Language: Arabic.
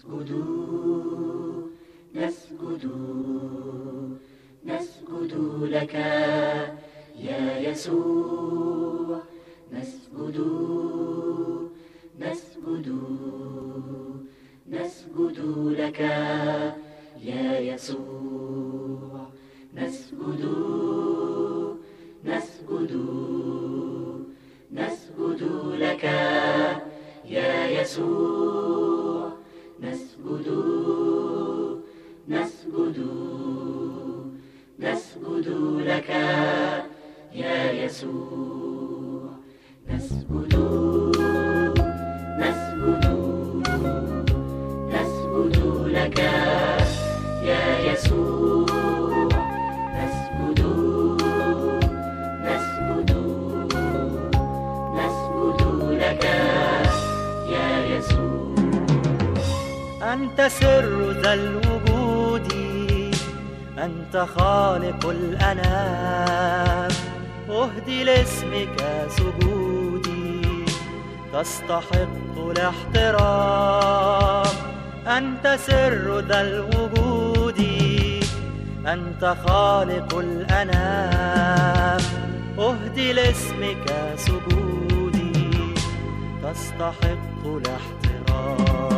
نسجد نسجد نسجد لك يا يسوع، نسجد نسجد نسجد لك يا يسوع، نسجد نسجد نسجد لك يا يسوع، نسجد نسجد نسجد لك يا يسوع، نسجد نسجد نسجد لك يا يسوع، نسجد نسجد نسجد لك يا يسوع. أنت سر ذا الوجود، أنت خالق الأنام، أهدي لاسمك سجودي، تستحق الاحترام. أنت سر ذا الوجود، أنت خالق الأنام، أهدي لاسمك سجودي، تستحق الاحترام.